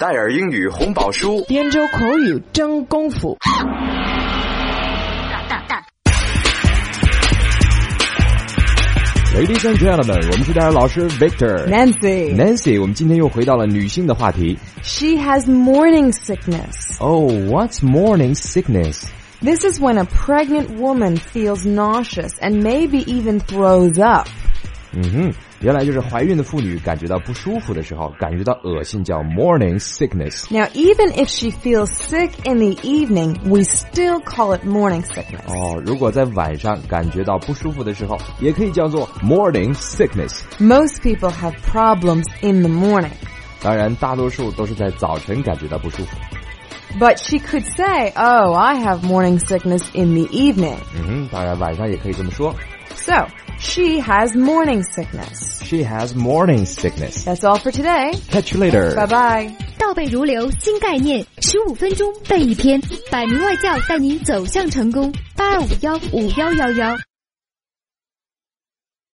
戴尔英语红宝书， 编州口语真功夫。 Ladies and gentlemen， 我们是戴尔老师 Victor。Nancy， 我们今天又回到了女性的话题。 She has morning sickness. Oh, what's morning sickness? This is when a pregnant woman feels nauseous and maybe even throws up. 原来就是怀孕的妇女感觉到不舒服的时候，感觉到恶心，叫 morning sickness. Now, even if she feels sick in the evening, we still call it morning sickness. 如果在晚上感觉到不舒服的时候，也可以叫做 morning sickness. Most people have problems in the morning. 当然，大多数都是在早晨感觉到不舒服。 But she could say, oh, I have morning sickness in the evening. 当然晚上也可以这么说。 So, she has morning sickness. She has morning sickness. That's all for today. Catch you later. Bye-bye. 倒背如流新概念，15分钟背一篇，百名外教带你走向成功。82515111